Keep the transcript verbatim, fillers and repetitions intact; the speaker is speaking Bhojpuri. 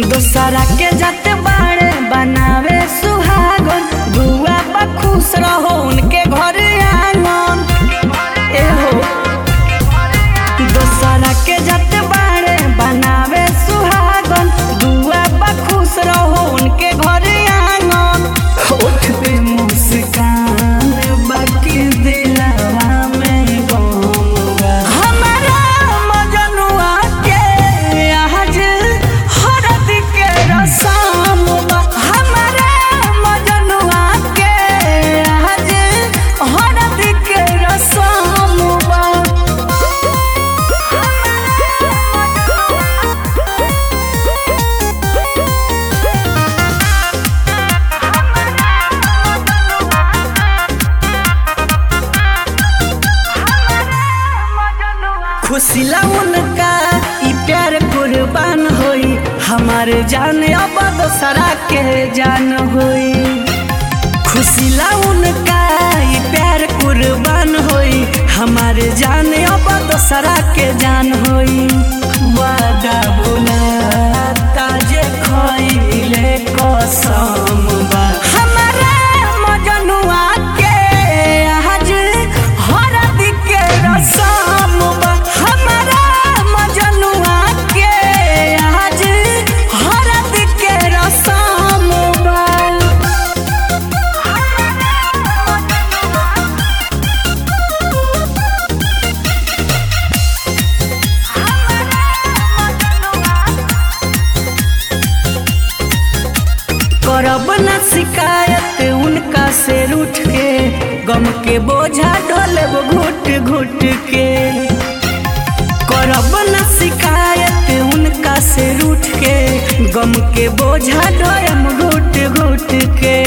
दोसरा के जाते बाड़े बनावे सुहागन दुआ पर खुश रहो उनके घर आंगन। एहो दोसरा के जाते बाड़े बनावे सुहागन दुआ पर खुश रहो उनके घर आंगन। होठ पे मुस्कान बाकी दिलवा में गम हमारा मजनुआ के आज हरद के रसम हमारा मजनुआ के आज हरद के रसम खुशिला उनका ई प्यार कुर्बान होई हमार जान अब दोसरा के जान होई। खुशिला उनका ई प्यार कुर्बान होई हमार जान अब दोसरा के जान होई। वादा भुलाता जे खइले कसम बा हमारा मजनुआ के आज हरद के रसम बा हमारा मजनुआ के आज हरद के रसम बा। करब न शिकायत उनका से रूठ के गम के बोझा ढोलब घुट घुट के। करब न शिकायत उनका से रूठ के गम के बोझा ढोलब घुट घुट के।